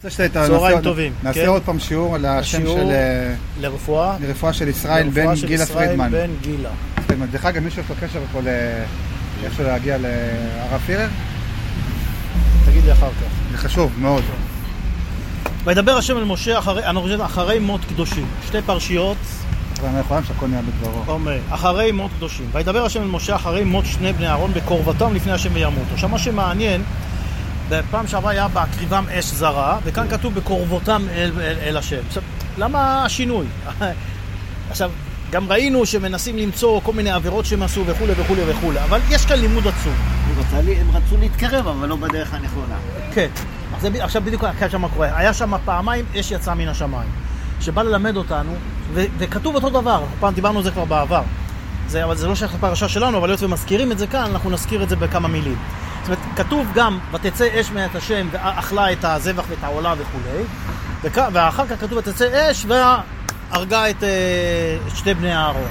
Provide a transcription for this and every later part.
צהריים טובים. נעשה עוד פעם שיעור על השם של... לרפואה של ישראל בן גילה פרידמן. בן גילה. דרך אגב, מישהו יש לו קשר פה לאיכשהו להגיע להרב פירר? תגיד לי אחר כך. זה חשוב מאוד. וידבר השם אל משה אחרי מות קדושים. שתי פרשיות. אני יכולים שהכל נהיה בדברו. אחרי מות קדושים. וידבר השם אל משה אחרי מות שני בני אהרון בקרבתם לפני השם וימותו. עכשיו מה שמעניין, בפעם שעברה היה בהקריבם אש זרה, וכאן כתוב בקרבותם אל השם. עכשיו, למה השינוי? עכשיו, גם ראינו שמנסים למצוא כל מיני עבירות שהם עשו וכו' וכו' וכו', אבל יש כאן לימוד עצום. הם רצו להתקרב, אבל לא בדרך הנכונה. כן. עכשיו בדיוק היה שם מה קורה. היה שם פעמיים אש יצא מן השמיים, שבא ללמד אותנו, וכתוב אותו דבר. פעם דיברנו על זה כבר בעבר. אבל זה לא שייך לפרשה שלנו, אבל להיות ומזכירים את זה כאן, אנחנו נזכיר את זה בכמה מילים. זאת אומרת, כתוב גם, ותצא אש מאת השם, ואכלה את הזבח ואת העולה וכו'. ואחר כך כתוב, ותצא אש, והרגה את שתי בני אהרון.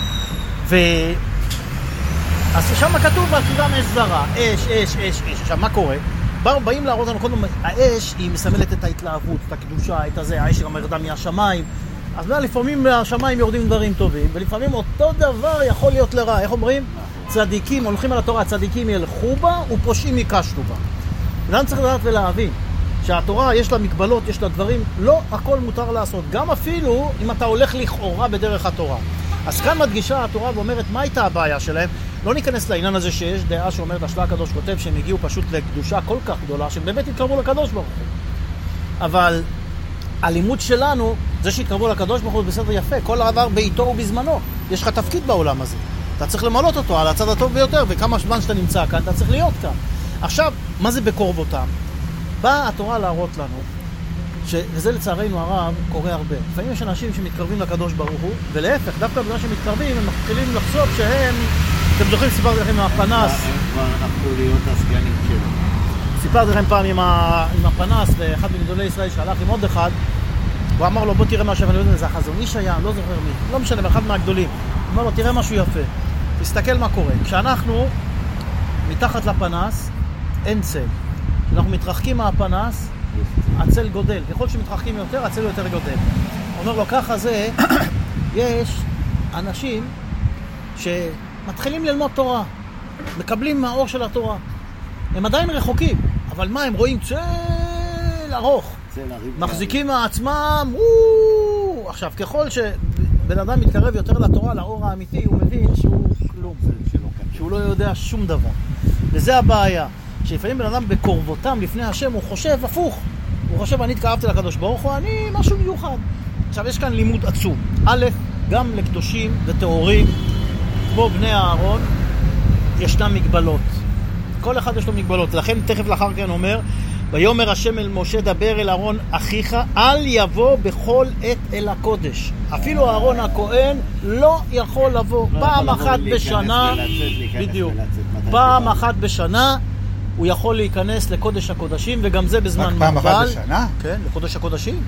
אז שם כתוב, והקריבם אש זרה, אש. עכשיו, מה קורה? באים להראות לנו, קודם, האש היא מסמלת את ההתלהבות, את הקדושה, את הזה, האש גם ירדה מהשמיים. אז לפעמים מהשמיים יורדים דברים טובים, ולפעמים אותו דבר יכול להיות לרע. איך אומרים? צדיקים, הולכים על התורה, צדיקים ילכו בה ופושעים יקשנו בה. ואני צריך לדעת ולהבין שהתורה יש לה מגבלות, יש לה דברים, לא הכל מותר לעשות, גם אפילו אם אתה הולך לכאורה בדרך התורה. אז כאן מדגישה התורה ואומרת מה הייתה הבעיה שלהם. לא ניכנס לעניין הזה שיש דעה שאומרת, השלה הקדוש כותב שהם הגיעו פשוט לקדושה כל כך גדולה שהם באמת התקרבו לקדוש ברוך הוא. אבל הלימוד שלנו, זה שהתקרבו לקדוש ברוך הוא בסדר יפה, כל דבר בעיתו ובזמנו. יש לך תפקיד בעולם הזה. אתה צריך למלות אותו על הצד הטוב ביותר, וכמה זמן שאתה נמצא כאן, אתה צריך להיות כאן. עכשיו, מה זה בקרבותם? באה התורה להראות לנו, וזה לצערנו הרב קורה הרבה. לפעמים יש אנשים שמתקרבים לקדוש ברוך הוא, ולהפך, דווקא בגלל שמתקרבים, הם מתחילים לחשוב שהם, אתם זוכרים, סיפרתי לכם עם הפנס. הם כבר הפכו להיות הסגנים שלו. סיפרתי לכם פעם עם הפנס, ואחד מגדולי ישראל שהלך עם עוד אחד, הוא אמר לו, בוא תראה משהו, ואני לא יודע, זה החזון איש היה, לא זוכר מי, לא משנה, אחד מהגדולים. הוא אמר לו, תראה משהו יפה, תסתכל מה קורה. כשאנחנו מתחת לפנס, אין צל. כשאנחנו מתרחקים מהפנס, הצל גודל. ככל שמתרחקים יותר, הצל יותר גודל. הוא אומר לו, ככה זה, יש אנשים שמתחילים ללמוד תורה, מקבלים מהאור של התורה. הם עדיין רחוקים, אבל מה, הם רואים צל ארוך. מחזיקים מעצמם, עכשיו, ככל שבן אדם מתקרב יותר לתורה, לאור האמיתי, הוא מבין שהוא כלום, שהוא לא יודע שום דבר. וזה הבעיה, שלפעמים בן אדם בקרבותם לפני השם, הוא חושב הפוך. הוא חושב, אני התקרבתי לקדוש ברוך הוא, אני משהו מיוחד. עכשיו, יש כאן לימוד עצום. א', גם לקדושים וטהורים, כמו בני אהרון, ישנם מגבלות. כל אחד יש לו מגבלות. לכן תכף לאחר כן אומר, ויאמר השם אל משה דבר אל אהרון אחיך, אל יבוא בכל עת אל הקודש. אפילו אהרון הכהן לא יכול לבוא. פעם אחת בשנה, בדיוק, פעם אחת בשנה הוא יכול להיכנס לקודש הקודשים, וגם זה בזמן מוגבל. רק פעם אחת בשנה? כן, לקודש הקודשים.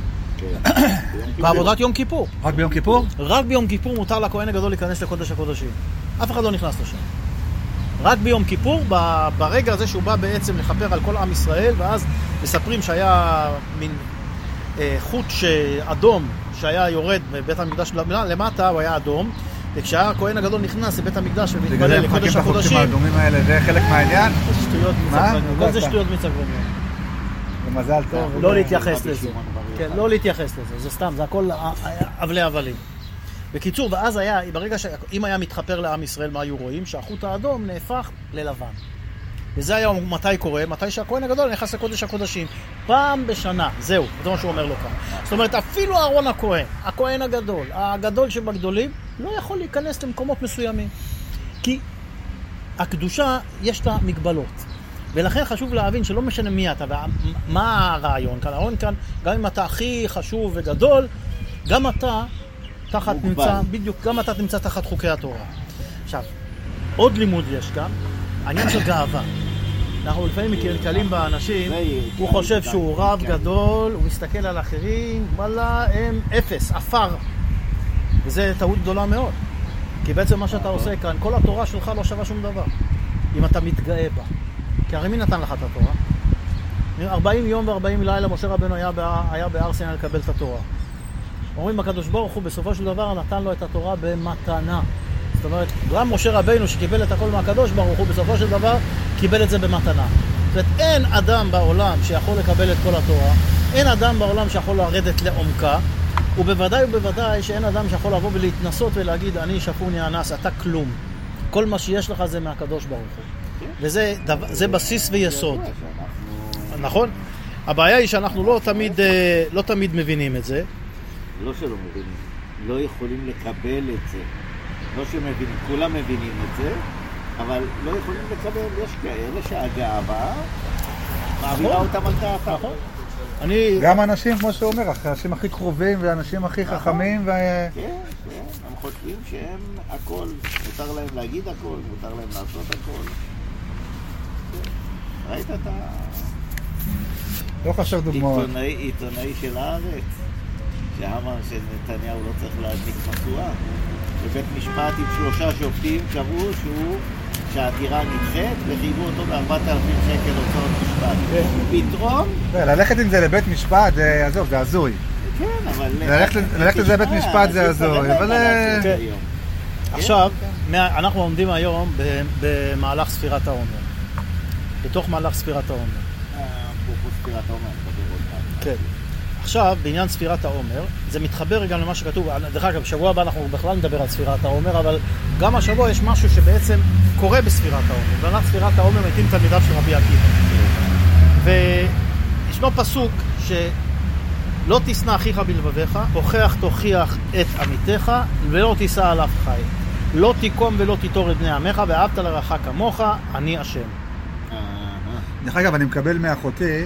בעבודת יום כיפור. רק ביום כיפור? רק ביום כיפור מותר לכהן הגדול להיכנס לקודש הקודשים. אף אחד לא נכנס לשם. רק ביום כיפור, ברגע הזה שהוא בא בעצם לחפר על כל עם ישראל, ואז מספרים שהיה מין חוט אדום שהיה יורד בבית המקדש למטה, הוא היה אדום, וכשהכהן הגדול נכנס לבית המקדש ומתפלל לקודש הקודשים... החוטים האדומים האלה, זה חלק מהעניין? זה שטויות מצגרניות. כל זה שטויות מצגרניות. במזל טוב. לא להתייחס לזה. כן, לא להתייחס לזה, זה סתם, זה הכל אבלי אבלים. בקיצור, ואז היה, ברגע שאם היה מתחפר לעם ישראל, מה היו רואים? שהחוט האדום נהפך ללבן. וזה היה מתי קורה? מתי שהכהן הגדול נכנס לקודש הקודשים. פעם בשנה, זהו, זה מה שהוא אומר לו כאן. זאת אומרת, אפילו אהרון הכהן, הכהן הגדול, הגדול שבגדולים, לא יכול להיכנס למקומות מסוימים. כי הקדושה יש לה מגבלות. ולכן חשוב להבין שלא משנה מי אתה, מה הרעיון כאן. הרעיון כאן, גם אם אתה הכי חשוב וגדול, גם אתה תחת נמצא, בדיוק, גם אתה תמצא תחת חוקי התורה. עכשיו, עוד לימוד יש כאן, העניין של גאווה. אנחנו לפעמים מקלקלים באנשים, הוא חושב שהוא רב גדול, הוא מסתכל על אחרים, וואלה, הם אפס, אפר. וזה טעות גדולה מאוד. כי בעצם מה שאתה עושה כאן, כל התורה שלך לא שווה שום דבר. אם אתה מתגאה בה. כי הרי מי נתן לך את התורה? 40 יום ו40 לילה משה רבנו היה בהר סיני לקבל את התורה. אומרים הקדוש ברוך הוא בסופו של דבר נתן לו את התורה במתנה. זאת אומרת, גם משה רבנו שקיבל את הכל מהקדוש ברוך הוא בסופו של דבר קיבל את זה במתנה. זאת אומרת, אין אדם בעולם שיכול לקבל את כל התורה, אין אדם בעולם שיכול לרדת לעומקה, ובוודאי שאין אדם שיכול לבוא ולהתנסות ולהגיד אני שפוני אנס, אתה כלום. כל מה שיש לך זה מהקדוש ברוך הוא. וזה בסיס ויסוד. נכון? הבעיה היא שאנחנו לא תמיד מבינים את זה. לא שלא מבינים, לא יכולים לקבל את זה. לא שמבינים, כולם מבינים את זה, אבל לא יכולים לקבל. יש כאלה שהגאווה מעבירה אותם על דעתם. נכון. גם אנשים, כמו שהוא אומר, האנשים הכי קרובים והאנשים הכי חכמים. כן, הם חושבים שהם הכל, מותר להם להגיד הכל, מותר להם לעשות הכל. ראית את לא חשב דוגמאות. עיתונאי של הארץ, שאמר שנתניהו לא צריך להדליק משואה. בבית משפט עם 3 שופטים קבעו שהעתירה נדחית וחייבו אותו ב4,000 שקל הוצאות משפט. פתאום... ללכת עם זה לבית משפט, עזוב, זה הזוי. כן, אבל... ללכת לזה לבית משפט זה הזוי, אבל... עכשיו, אנחנו עומדים היום במהלך ספירת העומר. בתוך מהלך ספירת העומר. ספירת העומר, כן. עכשיו, בעניין ספירת העומר, זה מתחבר גם למה שכתוב, דרך אגב, בשבוע הבא אנחנו בכלל נדבר על ספירת העומר, אבל גם השבוע יש משהו שבעצם קורה בספירת העומר. במהלך ספירת העומר מתים תלמידיו של רבי עקיבא. וישנו פסוק שלא תשנא אחיך בלבביך, הוכח תוכיח את עמיתך, ולא תישא עליו חי. לא תיקום ולא תיטור את בני עמך, ואהבת לרעך כמוך, אני השם. דרך אגב, אני מקבל מאחותי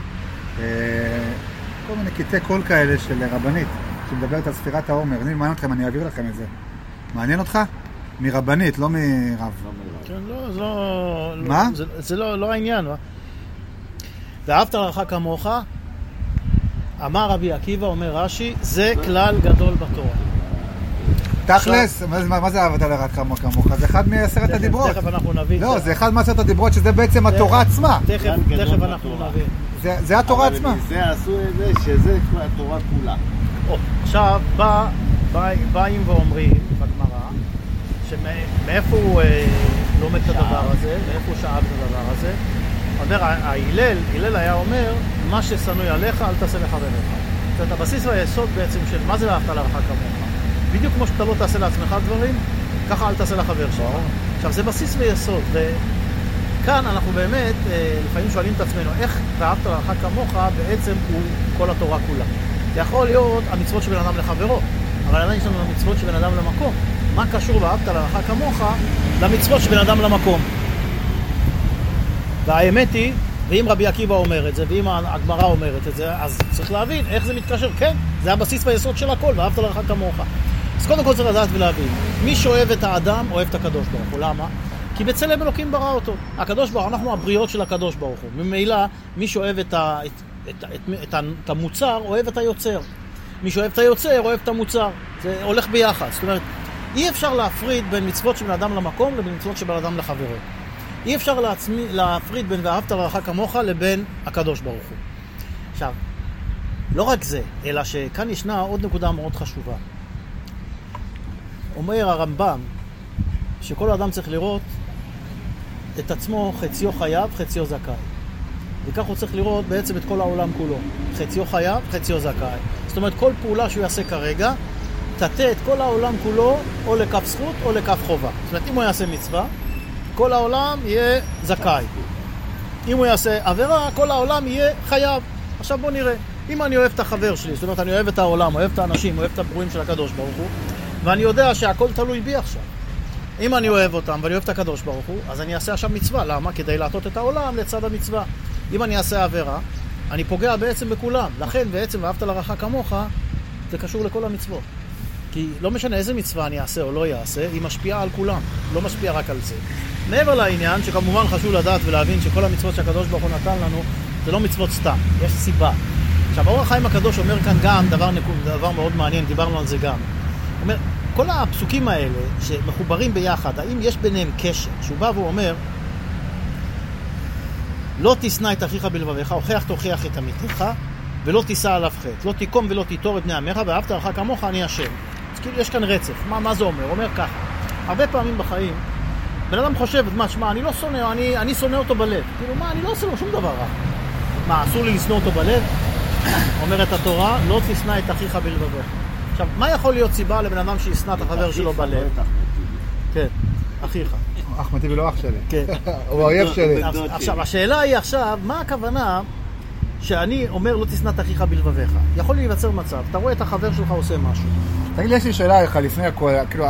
כל מיני קטעי קול כאלה של רבנית, שמדברת על ספירת העומר. אני מעניין אתכם, אני אעביר לכם את זה. מעניין אותך? מרבנית, לא מרב. כן, לא, מה? זה לא העניין. ואהבת לרעך כמוך, אמר רבי עקיבא, אומר רש"י, זה כלל גדול בתורה. תכלס, מה זה אהבת לרעך כמוך? זה אחד מ10 הדיברות. תכף אנחנו נבין. לא, זה אחד מ10 הדיברות, שזה בעצם התורה עצמה. תכף אנחנו נבין. זה התורה עצמה. אבל מזה עשו את זה שזה התורה כולה. עכשיו באים ואומרים בגמרא שמאיפה הוא לומד את הדבר הזה, מאיפה הוא שאב את הדבר הזה. אומר, הלל היה אומר, מה ששנוי עליך אל תעשה לחבריך. זאת אומרת, הבסיס והיסוד בעצם של מה זה ואהבת לרעך כמוך. בדיוק כמו שאתה לא תעשה לעצמך דברים, ככה אל תעשה לחבר שלך. עכשיו זה בסיס ויסוד, וכאן אנחנו באמת לפעמים שואלים את עצמנו איך ואהבת לרעך כמוך בעצם הוא כל התורה כולה. זה יכול להיות המצוות של בן אדם לחברו, אבל עדיין יש לנו המצוות של בן אדם למקום. מה קשור ואהבת לרעך כמוך למצוות של בן אדם למקום? והאמת היא, ואם רבי עקיבא אומר את זה, ואם הגמרא אומרת את זה, אז צריך להבין איך זה מתקשר. כן, זה הבסיס והיסוד של הכל, ואהבת לרעך כמוך. אז קודם כל צריך לדעת ולהבין, מי שאוהב את האדם, אוהב את הקדוש ברוך הוא. למה? כי בצלם אלוקים ברא אותו. הקדוש ברוך הוא, אנחנו הבריות של הקדוש ברוך הוא. ממילא, מי שאוהב את המוצר, אוהב את היוצר. מי שאוהב את היוצר, אוהב את המוצר. זה הולך ביחד. זאת אומרת, אי אפשר להפריד בין מצוות של בן אדם למקום לבין מצוות של בן אדם לחברו. אי אפשר להפריד בין ואהבת לרעך כמוך לבין הקדוש ברוך הוא. עכשיו, לא רק זה, אלא שכאן ישנה עוד נקודה מאוד חשובה. אומר הרמב"ם שכל אדם צריך לראות את עצמו חציו חייב, חציו זכאי. וכך הוא צריך לראות בעצם את כל העולם כולו. חציו חייב, חציו זכאי. זאת אומרת, כל פעולה שהוא יעשה כרגע, תטה את כל העולם כולו או לכף זכות או לכף חובה. זאת אומרת, אם הוא יעשה מצווה, כל העולם יהיה זכאי. אם הוא יעשה עבירה, כל העולם יהיה חייב. עכשיו בוא נראה. אם אני אוהב את החבר שלי, זאת אומרת, אני אוהב את העולם, אוהב את האנשים, אוהב את הברואים של הקדוש ברוך הוא, ואני יודע שהכל תלוי בי עכשיו. אם אני אוהב אותם ואני אוהב את הקדוש ברוך הוא, אז אני אעשה עכשיו מצווה. למה? כדי לעטות את העולם לצד המצווה. אם אני אעשה עבירה, אני פוגע בעצם בכולם. לכן בעצם ואהבת לרעך כמוך, זה קשור לכל המצוות. כי לא משנה איזה מצווה אני אעשה או לא אעשה, היא משפיעה על כולם, לא משפיעה רק על זה. מעבר לעניין, שכמובן חשוב לדעת ולהבין שכל המצוות שהקדוש ברוך הוא נתן לנו, זה לא מצוות סתם, יש סיבה. עכשיו, אור החיים הקדוש אומר כאן גם דבר מאוד מעניין, דיברנו על זה גם. אומר, כל הפסוקים האלה שמחוברים ביחד, האם יש ביניהם קשר? שהוא בא והוא אומר, לא תשנא את אחיך בלבביך, הוכיח תוכיח את עמיתך, ולא תישא עליו חטא. לא תיקום ולא תיטור את בני עמך, ואהבת לרעך כמוך, אני השם. אז כאילו יש כאן רצף. מה זה אומר? אומר ככה. הרבה פעמים בחיים, בן אדם חושב, שמע, אני לא שונא, אני שונא אותו בלב. כאילו, אני לא עושה לו שום דבר רע. אסור לי לשנוא אותו בלב? אומרת התורה, לא תשנא את אחיך בלבביך. עכשיו, מה יכול להיות סיבה לבן אדם שישנא את החבר שלו בלב? כן, אחיך. אחמד טיבי לא אח שלי. כן. הוא אויב שלי. עכשיו, השאלה היא עכשיו, מה הכוונה שאני אומר לא תשנא את אחיך בלבביך? יכול להיווצר מצב, אתה רואה את החבר שלך עושה משהו. תגיד לי, יש לי שאלה לך לפני הכל, כאילו,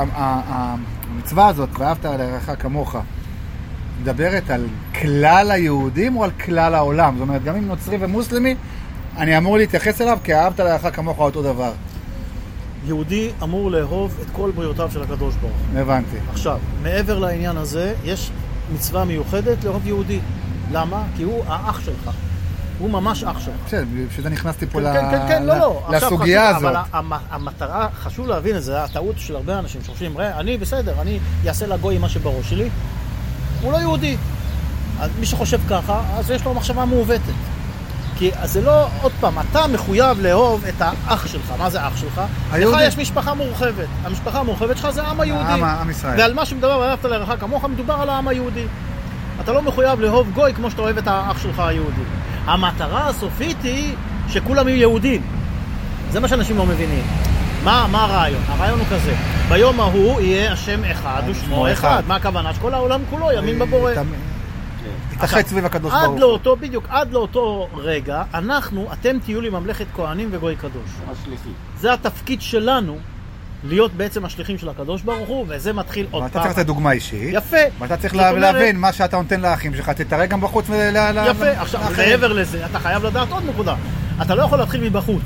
המצווה הזאת, ואהבת לרעך כמוך, מדברת על כלל היהודים או על כלל העולם? זאת אומרת, גם אם נוצרי ומוסלמי, אני אמור להתייחס אליו כי אהבת לרעך כמוך אותו דבר. יהודי אמור לאהוב את כל בריאותיו של הקדוש ברוך הוא. הבנתי. עכשיו, מעבר לעניין הזה, יש מצווה מיוחדת לאהוב יהודי. למה? כי הוא האח שלך. הוא ממש אח שלך. בסדר, בשביל זה נכנסתי פה כן, לא. לסוגיה הזאת. אבל המטרה, חשוב להבין את זה, הטעות של הרבה אנשים שחושבים, אני בסדר, אני אעשה לגוי מה שבראש שלי. הוא לא יהודי. אז מי שחושב ככה, אז יש לו מחשבה מעוותת. כי זה לא, עוד פעם, אתה מחויב לאהוב את האח שלך. מה זה אח שלך? לך יש משפחה מורחבת. המשפחה המורחבת שלך זה העם היהודי. עם ישראל. ועל מה שמדבר ואהבת לרעך כמוך, מדובר על העם היהודי. אתה לא מחויב לאהוב גוי כמו שאתה אוהב את האח שלך היהודי. המטרה הסופית היא שכולם יהיו יהודים. זה מה שאנשים לא מבינים. מה הרעיון? הרעיון הוא כזה. ביום ההוא יהיה השם אחד ושמו אחד. מה הכוונה? שכל העולם כולו יאמין בבורא. תתאחד סביב הקדוש ברוך הוא. בדיוק, עד לאותו רגע, אתם תהיו לי ממלכת כהנים וגוי קדוש. השליחים. זה התפקיד שלנו, להיות בעצם השליחים של הקדוש ברוך הוא, וזה מתחיל עוד פעם. ואתה צריך לתת דוגמה אישית. יפה. ואתה צריך להבין מה שאתה נותן לאחים שלך, תתראה גם בחוץ יפה. עכשיו, מעבר לזה, אתה חייב לדעת עוד נקודה. אתה לא יכול להתחיל מבחוץ.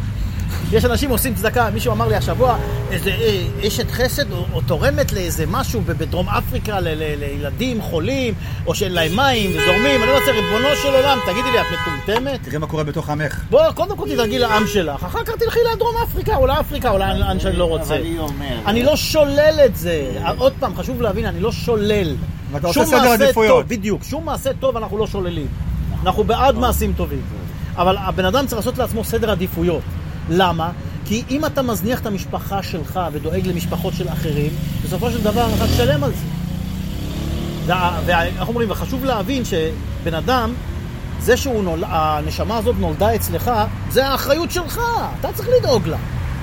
יש אנשים עושים צדקה, מישהו אמר לי השבוע, איזה אשת חסד או תורמת לאיזה משהו בדרום אפריקה לילדים חולים, או שאין להם מים וזורמים, אני רוצה ריבונו של עולם, תגידי לי, את מטומטמת? תראה מה קורה בתוך עמך. בוא, קודם כל תדרגי לעם שלך, אחר כך תלכי לדרום אפריקה או לאפריקה או לאן שאני לא רוצה. אני לא שולל את זה, עוד פעם, חשוב להבין, אני לא שולל. ואתה עושה סדר עדיפויות. בדיוק, שום מעשה טוב אנחנו לא שוללים. אנחנו בעד מעשים טובים. אבל הבן אדם צריך לעשות לעצמו סדר עדיפויות. למה? כי אם אתה מזניח את המשפחה שלך ודואג למשפחות של אחרים, בסופו של דבר אתה תשלם על זה. ואנחנו אומרים, וחשוב להבין שבן אדם, זה שהנשמה הזאת נולדה אצלך, זה האחריות שלך, אתה צריך לדאוג לה.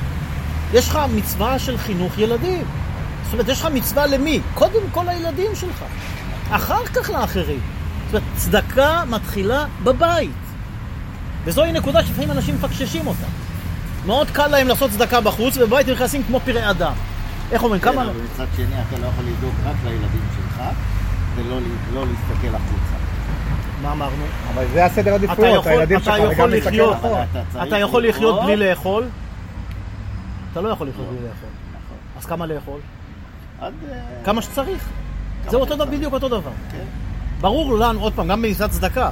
יש לך מצווה של חינוך ילדים. זאת אומרת, יש לך מצווה למי? קודם כל לילדים שלך. אחר כך לאחרים. זאת אומרת, צדקה מתחילה בבית. וזוהי נקודה שלפעמים אנשים מפקששים אותה. מאוד קל להם לעשות צדקה בחוץ, ובבית נכנסים כמו פראי אדם. איך אומרים? כמה... אבל מצד שני, אתה לא יכול לדאוג רק לילדים שלך, ולא להסתכל החוצה. מה אמרנו? אבל זה הסדר עדיפויות, הילדים שלך, וגם להסתכל אחורה. אתה יכול לחיות בלי לאכול? אתה לא יכול לחיות בלי לאכול. אז כמה לאכול? כמה שצריך. זה בדיוק אותו דבר. ברור לנו, עוד פעם, גם בניסת צדקה,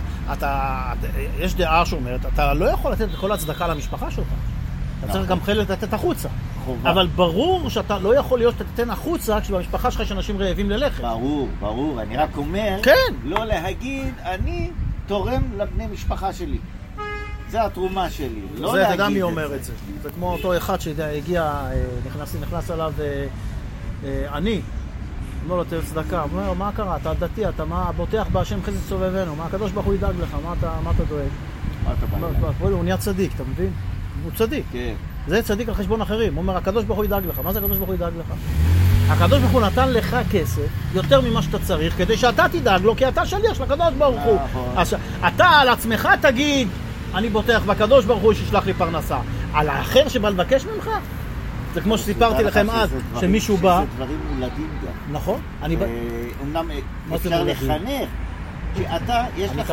יש דעה שאומרת, אתה לא יכול לתת את כל הצדקה למשפחה שלך. אתה צריך גם חלק לתת החוצה. אבל ברור שאתה לא יכול להיות שאתה תתן החוצה כשבמשפחה שלך יש אנשים רעבים ללחם. ברור. אני רק אומר, לא להגיד, אני תורם לבני משפחה שלי. זה התרומה שלי. זה אתה גם מי אומר את זה. זה כמו אותו אחד שהגיע, נכנס עליו אני. אומר לו, תהיה צדקה. הוא אומר, מה קרה? אתה דתי, אתה בוטח בהשם חסד סובבנו. מה הקדוש ברוך הוא ידאג לך? מה אתה דואג? מה אתה בא? הוא נהיה צדיק, אתה מבין? הוא צדיק. כן. זה צדיק על חשבון אחרים. הוא אומר, הקדוש ברוך הוא ידאג לך. מה זה הקדוש ברוך הוא ידאג לך? הקדוש ברוך הוא נתן לך כסף יותר ממה שאתה צריך, כדי שאתה תדאג לו, כי אתה שליח של הקדוש ברוך הוא. אתה על עצמך תגיד, אני בוטח בקדוש ברוך הוא שישלח לי פרנסה. על האחר שבא לבקש ממך? זה כמו שסיפרתי לכם אז, שמישהו בא... זה דברים מולדים גם. נכון. אומנם אפשר לחנך, כי אתה, יש לך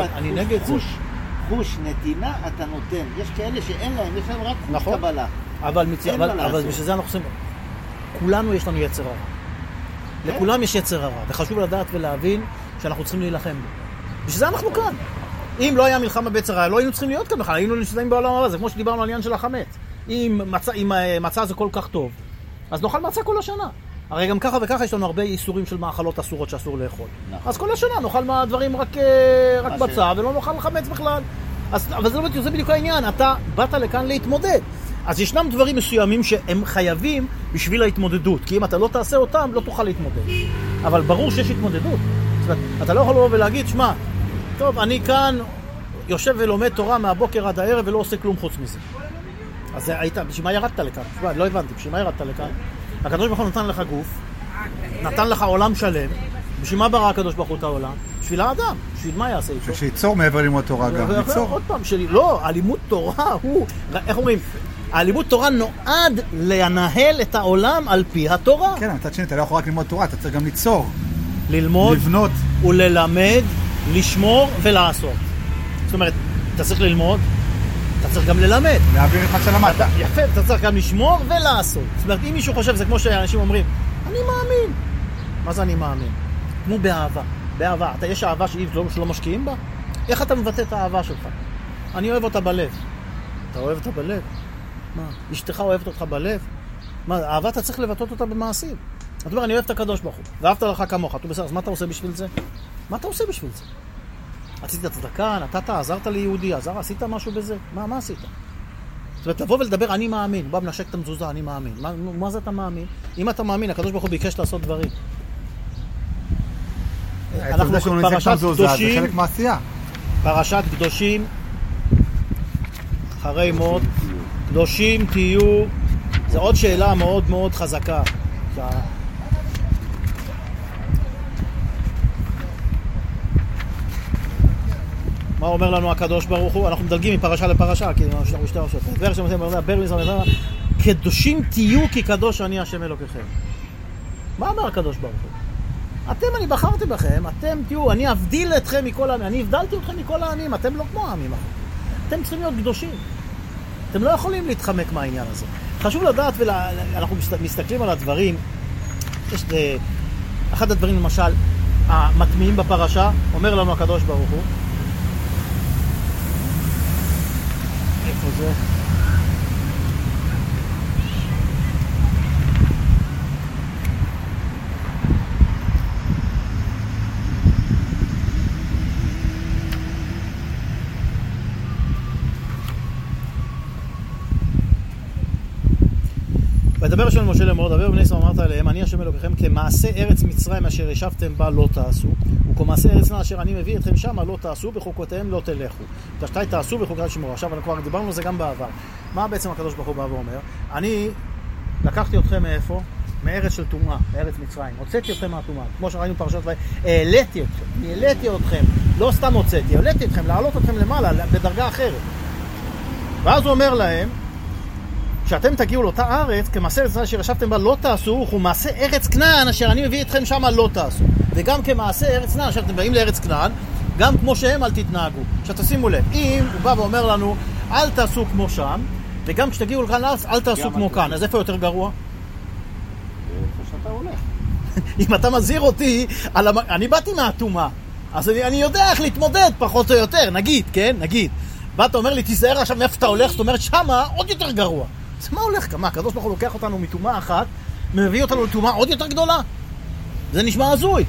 חוש נתינה, אתה נותן. יש כאלה שאין להם, יש להם רק חוש קבלה. אבל בשביל זה אנחנו עושים... כולנו יש לנו יצר הרע. לכולם יש יצר הרע, וחשוב לדעת ולהבין שאנחנו צריכים להילחם בו. בשביל זה אנחנו כאן. אם לא היה מלחמה ביצר הרע, לא היינו צריכים להיות כאן בכלל, היינו נשתיים בעולם הבא, זה כמו שדיברנו על עניין של החמץ. אם מצה זה כל כך טוב, אז נאכל מצה כל השנה. הרי גם ככה וככה יש לנו הרבה איסורים של מאכלות אסורות שאסור לאכול. נכון. אז כל השנה נאכל מהדברים רק בצע, ולא נאכל חמץ בכלל. אבל זה בדיוק העניין, אתה באת לכאן להתמודד. אז ישנם דברים מסוימים שהם חייבים בשביל ההתמודדות, כי אם אתה לא תעשה אותם, לא תוכל להתמודד. אבל ברור שיש התמודדות. זאת אומרת, אתה לא יכול לבוא ולהגיד, שמע, טוב, אני כאן יושב ולומד תורה מהבוקר עד הערב ולא עושה כלום חוץ מזה. אז היית, בשביל מה ירדת לכאן? לא הבנתי, בשביל מה ירדת לכאן? הקדוש ברוך הוא נתן לך גוף, נתן לך עולם שלם. בשביל מה ברא הקדוש ברוך הוא את העולם? בשביל האדם. בשביל מה יעשה איתו? שייצור מעבר לימוד תורה גם. ייצור. עוד פעם, לא, הלימוד תורה הוא, איך אומרים? הלימוד תורה נועד לנהל את העולם על פי התורה. כן, מצד שני, אתה לא יכול רק ללמוד תורה, אתה צריך גם ליצור. ללמוד, לבנות. וללמד, לשמור ולעשות. זאת אומרת, אתה צריך ללמוד, אתה צריך גם ללמד. להעביר את מה שלמדת. יפה, אתה צריך גם לשמור ולעשות. זאת אומרת, אם מישהו חושב, זה כמו שאנשים אומרים, אני מאמין. מה זה אני מאמין? כמו באהבה. באהבה. יש אהבה שלא משקיעים בה? איך אתה מבטא את האהבה שלך? אני אוהב אותה בלב. אתה אוהב אותה בלב? מה? אשתך אוהבת אותך בלב? מה, אהבה אתה צריך לבטא אותה במעשים. אתה אומר, אני אוהב את הקדוש ברוך הוא. ואהבת לך כמוך. אתה בסדר, אז מה אתה עושה בשביל זה? מה אתה עושה בשביל זה? עשית צדקה, נתת, עזרת ליהודי, עשית משהו בזה? מה עשית? זאת אומרת, לבוא ולדבר, אני מאמין. בא מנשק את המזוזה, אני מאמין. מה זה אתה מאמין? אם אתה מאמין, הקדוש ברוך הוא ביקש לעשות דברים. אנחנו פרשת קדושים, זה חלק מעשייה. פרשת קדושים, אחרי מות, קדושים תהיו, זו עוד שאלה מאוד מאוד חזקה. מה אומר לנו הקדוש ברוך הוא? אנחנו מדלגים מפרשה לפרשה, כי אנחנו שתי רשות. דבר שם אומר, קדושים תהיו כי קדוש אני השם אלוקיכם. מה אומר הקדוש ברוך הוא? אתם, אני בחרתי בכם, אתם תהיו, אני אבדיל אתכם מכל העמים, אני הבדלתי אתכם מכל העמים, אתם לא כמו העמים אחרים. אתם צריכים להיות קדושים. אתם לא יכולים להתחמק מהעניין הזה. חשוב לדעת, אנחנו מסתכלים על הדברים, יש אחד הדברים למשל, המטמיעים בפרשה, אומר לנו הקדוש ברוך הוא, איפה זה? ודבר של משה לאמור, דבר בני ישראל אמרת אליהם, אני השם אלוקיכם, כמעשה ארץ מצרים אשר ישבתם בה לא תעשו, וכמעשה ארץ כנען אשר אני מביא אתכם שמה לא תעשו, בחוקותיהם לא תלכו. תשתי תעשו בחוקותיהם שמרו. עכשיו כבר דיברנו על זה גם בעבר. מה בעצם הקדוש ברוך הוא בא ואומר? אני לקחתי אתכם מאיפה? מארץ של טומאה, מארץ מצרים. הוצאתי אתכם מהטומאה, כמו שראינו פרשת העליתי אתכם, העליתי אתכם, לא סתם הוצאתי, העליתי אתכם, להעלות אתכם למעלה, בדרגה אחרת. ואז הוא אומר להם, שאתם תגיעו לאותה ארץ, כמעשה ארץ אשר ישבתם בה לא תעשו, וכמעשה ארץ כנען אשר אני מביא אתכם שמה לא תעשו. וגם כמעשה ארץ כנען, עכשיו אתם באים לארץ כנען, גם כמו שהם אל תתנהגו. עכשיו תשימו לב, אם הוא בא ואומר לנו, אל תעשו כמו שם, וגם כשתגיעו לכאן לארץ, אל תעשו כמו כאן. אז איפה יותר גרוע? איפה שאתה הולך. אם אתה מזהיר אותי, אני באתי מהטומאה, אז אני יודע איך להתמודד פחות או יותר, נגיד, כן? נגיד. באת אומר לי, תיזהר עכשיו מאיפה אתה הולך, זאת אומרת שמה עוד יותר גרוע. אז מה הולך? כמה? הקדוש ברוך הוא לוקח אותנו מטומאה אחת, מביא אותנו לטומאה עוד יותר גדולה. זה נשמע הזוי.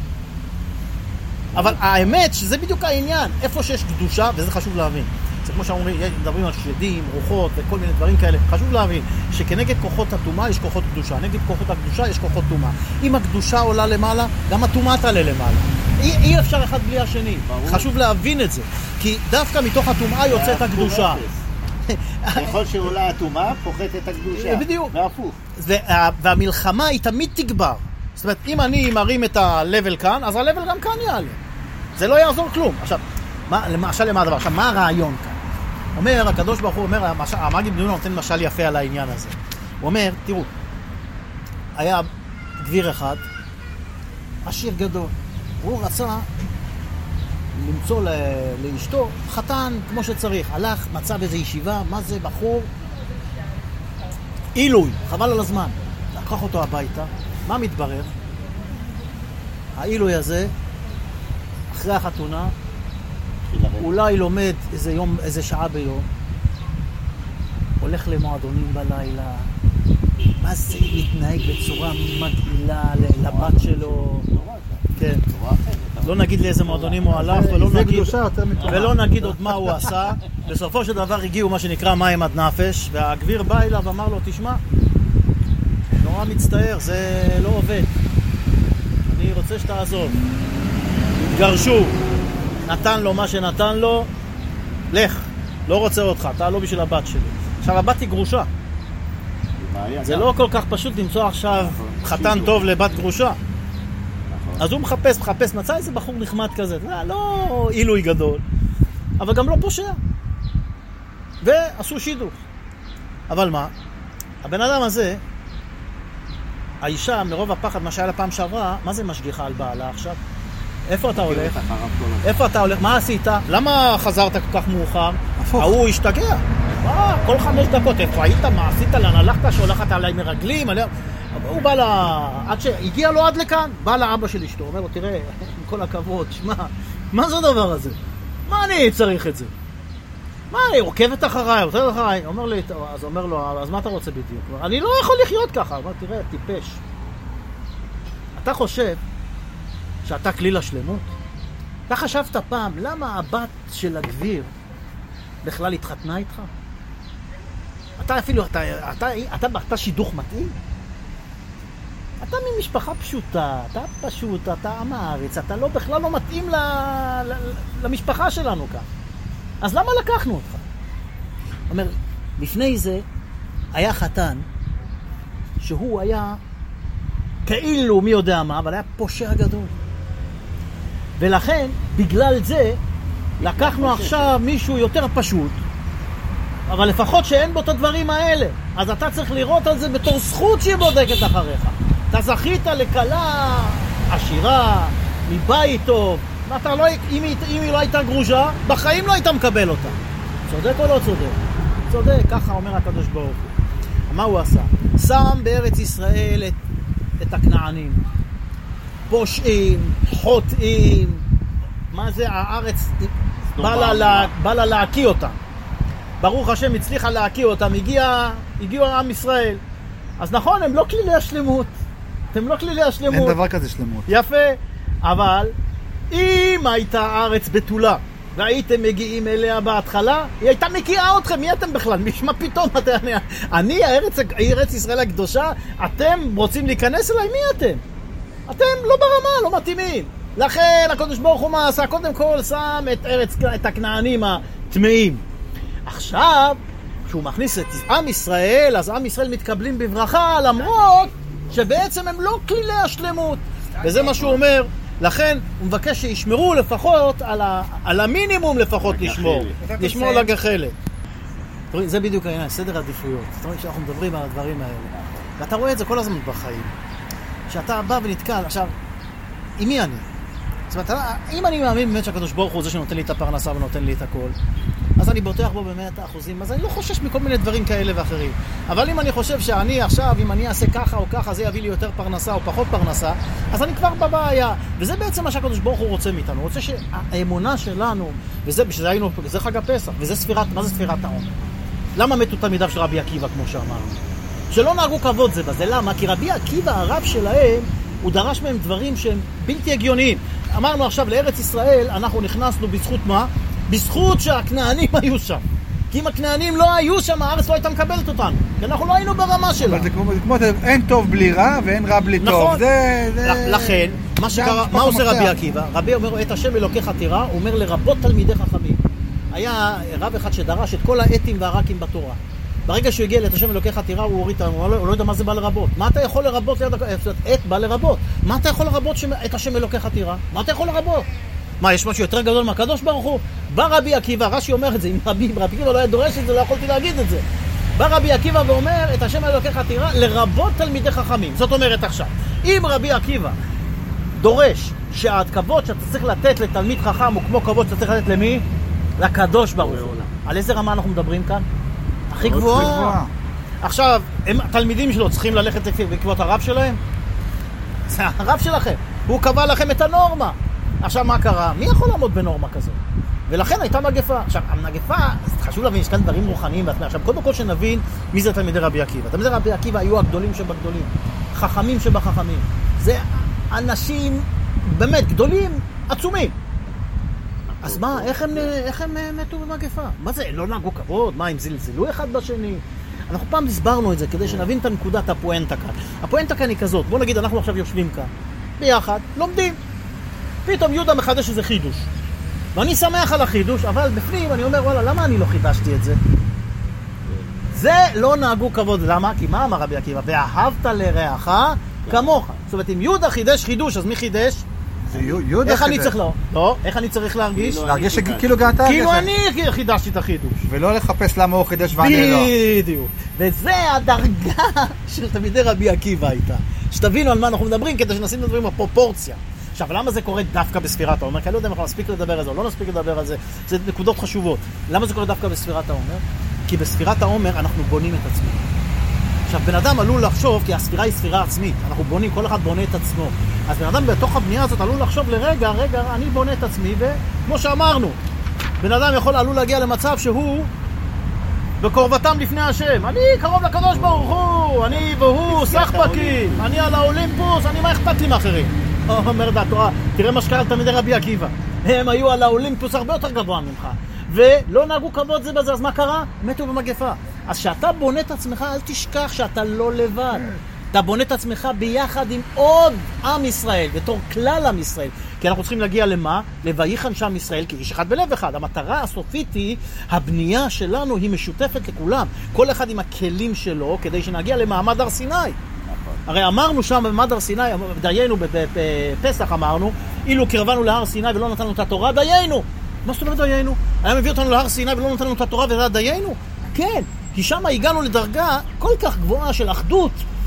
אבל האמת שזה בדיוק העניין, איפה שיש קדושה, וזה חשוב להבין. זה כמו שאומרים, מדברים על שדים, רוחות וכל מיני דברים כאלה. חשוב להבין שכנגד כוחות הטומאה יש כוחות קדושה, נגד כוחות הקדושה יש כוחות טומאה. אם הקדושה עולה למעלה, גם הטומאה תעלה למעלה. אי אפשר אחד בלי השני. ברור. חשוב להבין את זה, כי דווקא מתוך הטומאה יוצאת הקדושה. ככל שעולה הטומאה, פוחת את הקדושה. בדיוק. והפוך. והמלחמה היא תמיד תגבר. זאת אומרת, אם אני מרים את הלבל כאן, אז הלבל גם כאן יעלה. זה לא יעזור כלום. עכשיו, למשל למה הדבר? עכשיו, מה הרעיון כאן? אומר, הקדוש ברוך הוא אומר, המגיד בן נון נותן משל יפה על העניין הזה. הוא אומר, תראו, היה גביר אחד, עשיר גדול. הוא רצה למצוא לאשתו חתן כמו שצריך. הלך, מצא באיזו ישיבה, מה זה בחור? עילוי, חבל על הזמן. לקח אותו הביתה, מה מתברר? העילוי הזה, אחרי החתונה, אולי לומד איזה שעה ביום, הולך למועדונים בלילה, מה זה מתנהג בצורה מגעילה לבת שלו? כן. לא נגיד לאיזה מועדונים הוא הלך, ולא נגיד עוד מה הוא עשה. בסופו של דבר הגיעו מה שנקרא מים עד נפש, והגביר בא אליו ואמר לו, תשמע, נורא מצטער, זה לא עובד. אני רוצה שתעזוב. התגרשו, נתן לו מה שנתן לו, לך, לא רוצה אותך, אתה לא בשביל הבת שלי. עכשיו הבת היא גרושה. זה לא כל כך פשוט למצוא עכשיו חתן טוב לבת גרושה. אז הוא מחפש, מצא איזה בחור נחמד כזה, לא עילוי גדול, אבל גם לא פושע. ועשו שידוך. אבל מה? הבן אדם הזה, האישה מרוב הפחד, מה שהיה לה פעם שעברה, מה זה משגיחה על בעלה עכשיו? איפה אתה הולך? איפה אתה הולך? מה עשית? למה חזרת כל כך מאוחר? הוא השתגע. כל 5 דקות, איפה היית? מה עשית? לאן הלכת? שהולכת עליי מרגלים? הוא בא עד שהגיע לו עד לכאן, בא לאבא של אשתו, אומר לו, תראה, עם כל הכבוד, שמע, מה זה הדבר הזה? מה אני צריך את זה? מה, היא עוקבת אחריי, אומר לי, אז אומר לו, אז מה אתה רוצה בדיוק? אני לא יכול לחיות ככה. אומר, תראה, טיפש. אתה חושב שאתה כליל השלמות? אתה חשבת פעם, למה הבת של הגביר בכלל התחתנה איתך? אתה אפילו, אתה שידוך מתאים? אתה ממשפחה פשוטה, אתה פשוט, אתה עם הארץ, אתה בכלל לא מתאים למשפחה שלנו כאן. אז למה לקחנו אותך? אומר, לפני זה היה חתן שהוא היה כאילו מי יודע מה, אבל היה פושע גדול. ולכן, בגלל זה, לקחנו עכשיו מישהו יותר פשוט, אבל לפחות שאין בו את הדברים האלה. אז אתה צריך לראות על זה בתור זכות שהיא בודקת אחריך. אתה זכית לקלה עשירה, מבית טוב, אתה לא, אם היא לא הייתה גרושה, בחיים לא היית מקבל אותה. צודק או לא צודק? צודק, ככה אומר הקדוש ברוך הוא. מה הוא עשה? שם בארץ ישראל את הכנענים. פושעים, חוטאים, מה זה? הארץ בא לה להקיא אותם. ברוך השם הצליחה להקיא אותם, הגיעו עם ישראל. אז נכון, הם לא כלילי השלמות. אתם לא כלילי השלמות. אין דבר כזה שלמות. יפה, אבל אם הייתה הארץ בתולה והייתם מגיעים אליה בהתחלה, היא הייתה מקיאה אתכם. מי אתם בכלל? מה פתאום? אני, ארץ ישראל הקדושה, אתם רוצים להיכנס אליי? מי אתם? אתם לא ברמה, לא מתאימים. לכן הקדוש ברוך הוא מה עשה? קודם כל שם את הכנענים הטמאים. עכשיו, כשהוא מכניס את עם ישראל, אז עם ישראל מתקבלים בברכה, למרות שבעצם הם לא כלילי השלמות. וזה מה שהוא אומר. לכן הוא מבקש שישמרו לפחות על המינימום לפחות לשמור על הגחלת. זה בדיוק העניין, סדר עדיפויות. זאת אומרת שאנחנו מדברים על הדברים האלה. ואתה רואה את זה כל הזמן בחיים. שאתה בא ונתקל, עכשיו, עם מי אני? זאת אומרת, אם אני מאמין באמת שהקדוש ברוך הוא זה שנותן לי את הפרנסה ונותן לי את הכל, אז אני בוטח בו ב100%, אז אני לא חושש מכל מיני דברים כאלה ואחרים. אבל אם אני חושב שאני עכשיו, אם אני אעשה ככה או ככה, זה יביא לי יותר פרנסה או פחות פרנסה, אז אני כבר בבעיה. וזה בעצם מה שהקדוש ברוך הוא רוצה מאיתנו. הוא רוצה שהאמונה שלנו, וזה חג הפסח, וזה מה זה ספירת העומר? למה מתו תלמידיו של רבי עקיבא, כמו שאמרנו? שלא נהגו כבוד זה בזה. למה? כי רבי עקיבא, הרב שלהם, הוא דרש מהם דברים שהם בלתי הגיוניים. אמרנו עכשיו, לארץ ישראל, אנחנו נכנסנו בזכות מה? בזכות שהכנענים היו שם. כי אם הכנענים לא היו שם, הארץ לא הייתה מקבלת אותנו. כי אנחנו לא היינו ברמה שלה. אבל זה כמו, אין טוב בלי רע ואין רע בלי טוב. לכן, מה עושה רבי עקיבא? רבי אומר, את השם אלוקיך תירא, הוא אומר לרבות תלמידי חכמים. היה רב אחד שדרש את כל האתים והרקים בתורה. ברגע שהוא הגיע את השם אלוקיך תירא, הוא לא יודע מה זה בא לרבות. מה אתה יכול לרבות? את בא לרבות. מה אתה יכול לרבות את השם אלוקיך תירא? מה אתה יכול לרבות? מה, יש משהו יותר גדול מהקדוש ברוך הוא? בא רבי עקיבא, רש"י אומר את זה, אם רבי עקיבא לא היה דורש את זה, לא יכולתי להגיד את זה. בא רבי עקיבא ואומר, את השם אלוקיך תירא, לרבות תלמידי חכמים. זאת אומרת עכשיו, אם רבי עקיבא דורש שהכבוד שאתה צריך לתת לתלמיד חכם הוא כמו כבוד שאתה צריך לתת למי? לקדוש ברוך הוא. על איזה רמה אנחנו מדברים כאן? הכי גבוהה. עכשיו, התלמידים שלו צריכים ללכת בעקבות הרב שלהם? זה הרב שלכם. הוא קבע לכם את הנורמה. עכשיו מה קרה? מי יכול לעמוד בנורמה כזאת? ולכן הייתה מגפה. עכשיו, המגפה, חשוב להבין, יש כאן דברים רוחניים. עכשיו, קודם כל שנבין מי זה תלמידי רבי עקיבא. תלמידי רבי עקיבא היו הגדולים שבגדולים, חכמים שבחכמים. זה אנשים באמת גדולים, עצומים. אז מה, איך הם מתו במגפה? מה זה, לא נהגו כבוד? מה, הם זלזלו אחד בשני? אנחנו פעם הסברנו את זה כדי שנבין את הנקודת הפואנטה כאן. הפואנטה כאן היא כזאת, בוא נגיד, אנחנו עכשיו יושבים כאן, ביחד, לומדים. פתאום יהודה מחדש איזה חידוש. ואני שמח על החידוש, אבל בפנים אני אומר, וואלה, למה אני לא חידשתי את זה? זה לא נהגו כבוד. למה? כי מה אמר רבי עקיבא? ואהבת לרעך כמוך. זאת אומרת, אם יהודה חידש חידוש, אז מי חידש? איך אני צריך לא? איך אני צריך להרגיש? להרגיש שכאילו גאתה. כאילו אני חידשתי את החידוש. ולא לחפש למה הוא חידש ואני לא. בדיוק. וזה הדרגה של תלמידי רבי עקיבא הייתה. שתבינו על מה אנחנו מדברים, כדי שנשים את הדברים בפרופורציה. עכשיו, למה זה קורה דווקא בספירת העומר? כי אני לא יודע אם אנחנו נספיק לדבר על זה או לא נספיק לדבר על זה. זה נקודות חשובות. למה זה קורה דווקא בספירת העומר? כי בספירת העומר אנחנו בונים את עצמנו. עכשיו, בן אדם עלול לחשוב, כי הספירה היא ספירה עצמית. אנחנו בונים, כל אחד בונה את עצמו. אז בן אדם בתוך הבנייה הזאת עלול לחשוב לרגע, אני בונה את עצמי, וכמו שאמרנו, בן אדם עלול להגיע למצב שהוא בקרבתם לפני השם. אני קרוב לקדוש ברוך הוא, אני והוא סחבקים, אני על האולימפוס, מה אכפת לי מאחרים? אומרת התורה, תראה מה שקרה תלמידי רבי עקיבא. הם היו על האולימפוס הרבה יותר גבוה ממך. ולא נהגו כבוד זה בזה, אז מה קרה? מתו במגפה. אז שאתה בונה את עצמך, אל תשכח שאתה לא לבד. אתה בונה את עצמך ביחד עם עוד עם ישראל, בתור כלל עם ישראל. כי אנחנו צריכים להגיע למה? לויחן שם ישראל, כי איש אחד בלב אחד. המטרה הסופית היא, הבנייה שלנו היא משותפת לכולם. כל אחד עם הכלים שלו, כדי שנגיע למעמד הר סיני. הרי אמרנו שם במעמד הר סיני, דיינו בפסח אמרנו, אילו קרבנו להר סיני ולא נתנו את התורה, דיינו. מה זאת אומרת דיינו? היה מביא אותנו להר סיני ולא נתנו את התורה וזה דיינו? כן, כי שם הגענו לדרגה כל כך גבוהה של אחדות,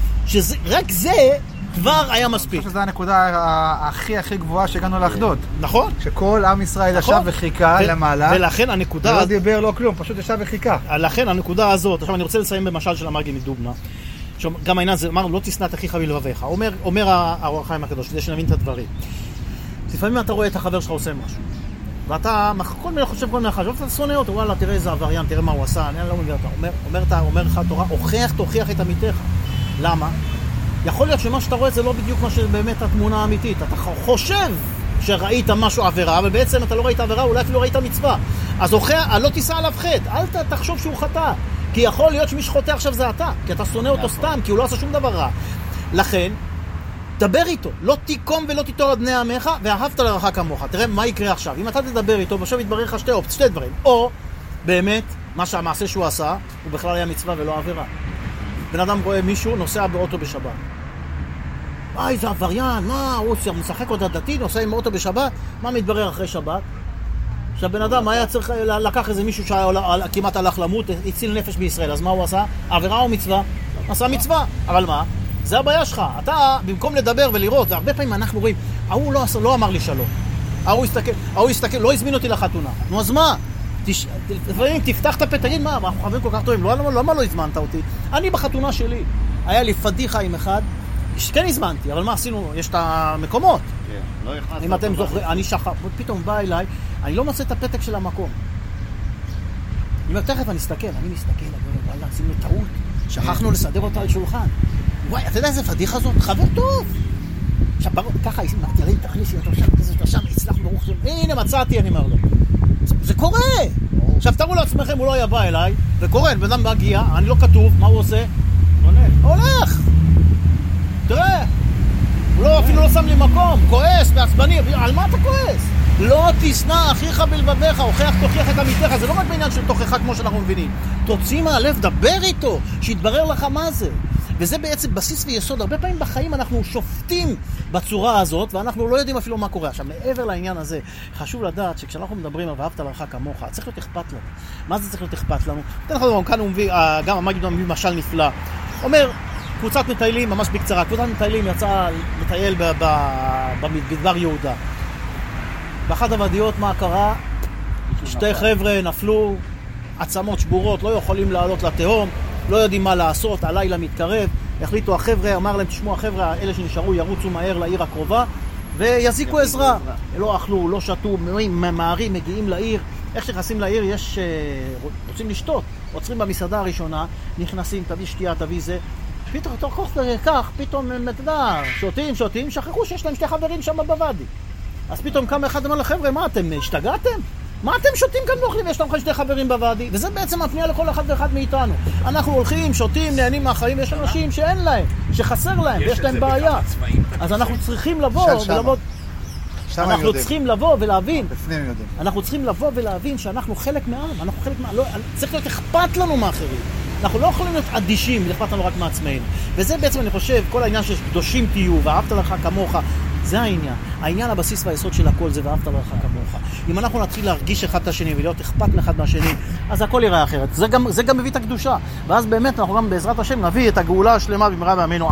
שרק זה כבר היה מספיק. אני חושב שזו הנקודה הכי גבוהה שהגענו לאחדות. נכון. שכל עם ישראל ישב וחיכה למעלה. ולכן הנקודה... ולא דיבר, לא כלום, פשוט ישב וחיכה. לכן הנקודה הזאת, עכשיו אני רוצה לסיים במשל של המרגי מדוגמה. גם העניין זה, אמרנו, לא תשנא את אחיך בלבביך. אומר האור החיים הקדוש, כדי שנבין את הדברים. לפעמים אתה רואה את החבר שלך עושה משהו. ואתה כל מיני חושב, כל מיני חושב, אתה שונא אותו, וואלה, תראה איזה עבריין, תראה מה הוא עשה, אני לא מבין אותה. אומר לך התורה, תוכיח את עמיתך. למה? יכול להיות שמה שאתה רואה זה לא בדיוק מה שבאמת התמונה האמיתית. אתה חושב שראית משהו עבירה, ובעצם אתה לא ראית עבירה, אולי אפילו ראית מצווה. אז לא תיסע עליו חטא, אל תחשוב שהוא חטא. כי יכול להיות שמי שחוטא עכשיו זה אתה, כי אתה שונא אותו סתם, כי הוא לא עשה שום דבר רע. לכן, דבר איתו, לא תיקום ולא תיטור על בני עמך, ואהבת לרעך כמוך. תראה מה יקרה עכשיו. אם אתה תדבר איתו, עכשיו יתברר לך שתי דברים. או, באמת, המעשה שהוא עשה, הוא בכלל היה מצווה ולא עבירה. בן אדם רואה מישהו, נוסע באוטו בשבת. איזה עבריין, מה, הוא משחק אותה דתי, נוסע עם אוטו בשבת, מה מתברר אחרי שבת? שהבן אדם היה צריך לקח איזה מישהו שכמעט הלך למות, הציל נפש בישראל, אז מה הוא עשה? עבירה או מצווה? עשה מצווה, אבל מה? זה הבעיה שלך. אתה, במקום לדבר ולראות, והרבה פעמים אנחנו רואים, הוא לא אמר לי שלום. הוא הסתכל, לא הזמין אותי לחתונה. נו, אז מה? לפעמים תפתח את הפה, תגיד מה, אנחנו חברים כל כך טובים, למה לא הזמנת אותי? אני בחתונה שלי, היה לי פדיחה עם אחד, כן הזמנתי, אבל מה עשינו? יש את המקומות. אם אתם זוכרים, אני שכח, פתאום בא אליי, אני לא מוצא את הפתק של המקום. אני אומר, תכף אני מסתכל, וואלה, עשינו טעות, שכחנו לסדר אותה על שולחן. וואי, אתה יודע איזה פדיחה זאת? חבר טוב. עכשיו, ככה, אמרתי, הרי תכניסי אותו שם, הצלח ברוך שם, הנה מצאתי, אני אומר לו. זה קורה. עכשיו, תראו לעצמכם, הוא לא היה בא אליי, וקורה, בן אדם מגיע, אני לא כתוב, מה הוא עושה? הולך. תראה, הוא אפילו לא שם לי מקום, כועס, בעצבני, על מה אתה כועס? לא תשנא אחיך בלבביך, תוכיח את עמיתך, זה לא רק בעניין של תוכחה כמו שאנחנו מבינים. תוציא מהלב, דבר איתו, שיתברר לך מה זה. וזה בעצם בסיס ויסוד. הרבה פעמים בחיים אנחנו שופטים בצורה הזאת, ואנחנו לא יודעים אפילו מה קורה. עכשיו, מעבר לעניין הזה, חשוב לדעת שכשאנחנו מדברים על ואהבת לרעך כמוך, צריך להיות אכפת לנו. מה זה צריך להיות אכפת לנו? כאן הוא מביא, גם המגיד מביא משל נפלא. אומר, קבוצת מטיילים, ממש בקצרה, קבוצת מטיילים יצאה לטייל בדבר יהודה. באחת הוודיות מה קרה? שתי חבר'ה נפלו, עצמות שבורות, לא יכולים לעלות לתהום, לא יודעים מה לעשות, הלילה מתקרב, החליטו החבר'ה, אמר להם, תשמעו החבר'ה, אלה שנשארו ירוצו מהר לעיר הקרובה ויזיקו עזרה. לא אכלו, לא שתו, ממהרים, מגיעים לעיר, איך שנכנסים לעיר, יש, רוצים לשתות, עוצרים במסעדה הראשונה, נכנסים, תביא שתייה, תביא זה, פתאום כך, פתאום, אתה יודע, שותים, שכחו שיש להם 2 חברים שם בוואדי. אז פתאום קם אחד אמר לחבר'ה, מה אתם, השתגעתם? מה אתם שותים כאן ואוכלים? יש לכם 2 חברים בוואדי, וזה בעצם הפנייה לכל אחד ואחד מאיתנו. אנחנו הולכים, שותים, נהנים מהחיים, יש אנשים שאין להם, שחסר להם, ויש להם בעיה. אז אנחנו צריכים לבוא אנחנו צריכים לבוא ולהבין, אנחנו צריכים לבוא ולהבין שאנחנו חלק מהעם, צריך להיות אכפת לנו מאחרים. אנחנו לא יכולים להיות אדישים, אכפת לנו רק מעצמנו. וזה בעצם, אני חושב, כל העניין של קדושים תהיו, ואהבת לך כמוך, זה העניין. העניין, הבסיס והיסוד של הכל זה ואהבת לך כמוך. אם אנחנו נתחיל להרגיש אחד את השני ולהיות אכפת מאחד מהשני, אז הכל יראה אחרת. זה גם מביא את הקדושה. ואז באמת אנחנו גם בעזרת השם נביא את הגאולה השלמה במהרה בימינו.